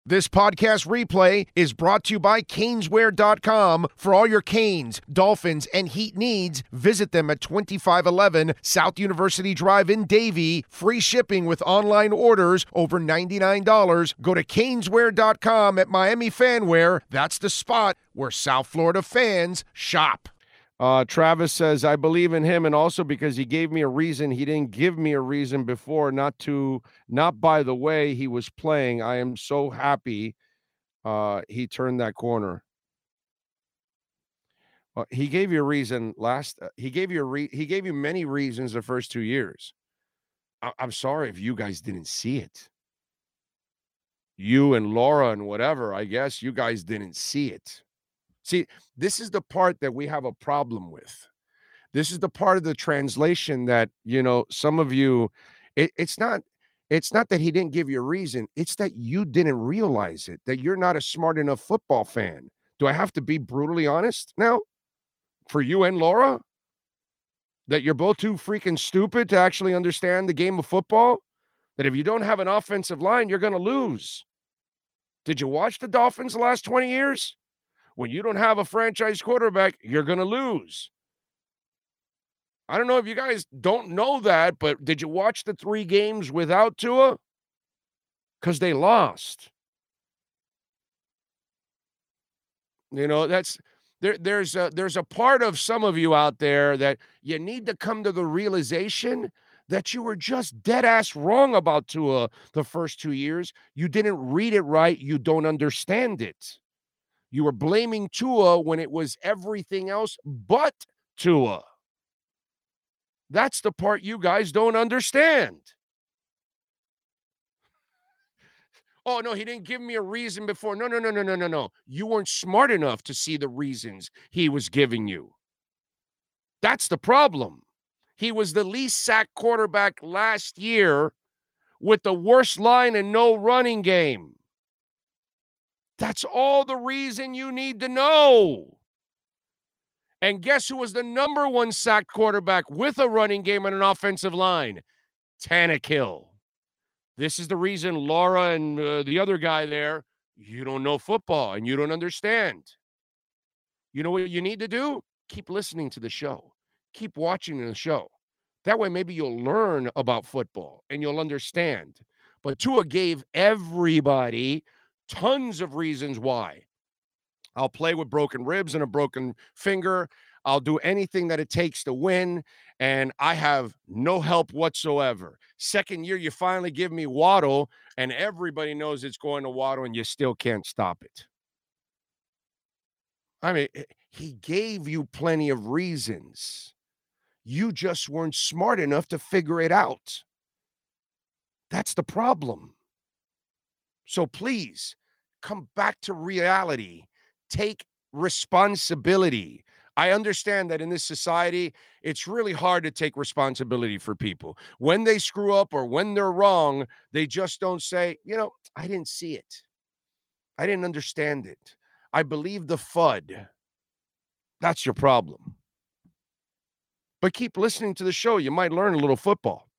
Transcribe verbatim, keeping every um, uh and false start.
This podcast replay is brought to you by Caneswear dot com. For all your Canes, Dolphins, and Heat needs, visit them at twenty-five eleven South University Drive in Davie. Free shipping with online orders over ninety-nine dollars. Go to Caneswear dot com at Miami Fanwear. That's the spot where South Florida fans shop. Uh, Travis says, I believe in him, and also because he gave me a reason. He didn't give me a reason before not to, not by the way he was playing. I am so happy uh, he turned that corner. Uh, he gave you a reason last, uh, he gave you a re- he gave you many reasons the first two years. I- I'm sorry if you guys didn't see it. You and Laura and whatever, I guess you guys didn't see it. See, this is the part that we have a problem with. This is the part of the translation that, you know, some of you, it, it's not, it's not that he didn't give you a reason. It's that you didn't realize it, that you're not a smart enough football fan. Do I have to be brutally honest now for you and Laura? That you're both too freaking stupid to actually understand the game of football? That if you don't have an offensive line, you're going to lose. Did you watch the Dolphins the last twenty years? When you don't have a franchise quarterback, you're going to lose. I don't know if you guys don't know that, but did you watch the three games without Tua? Because they lost. You know, that's there. There's a, there's a part of some of you out there that you need to come to the realization that you were just dead ass wrong about Tua the first two years. You didn't read it right. You don't understand it. You were blaming Tua when it was everything else but Tua. That's the part you guys don't understand. Oh, no, he didn't give me a reason before. No, no, no, no, no, no, no. You weren't smart enough to see the reasons he was giving you. That's the problem. He was the least sacked quarterback last year with the worst line and no running game. That's all the reason you need to know. And guess who was the number one sacked quarterback with a running game and an offensive line? Tannehill. This is the reason Laura and uh, the other guy there, you don't know football and you don't understand. You know what you need to do? Keep listening to the show. Keep watching the show. That way maybe you'll learn about football and you'll understand. But Tua gave everybody tons of reasons why. I'll play with broken ribs and a broken finger. I'll do anything that it takes to win, and I have no help whatsoever. Second year, you finally give me Waddle, and everybody knows it's going to Waddle, and you still can't stop it. I mean, he gave you plenty of reasons. You just weren't smart enough to figure it out. That's the problem. So please, come back to reality. Take responsibility. I understand that in this society, it's really hard to take responsibility for people. When they screw up or when they're wrong, they just don't say, you know, I didn't see it. I didn't understand it. I believe the F U D. That's your problem. But keep listening to the show. You might learn a little football.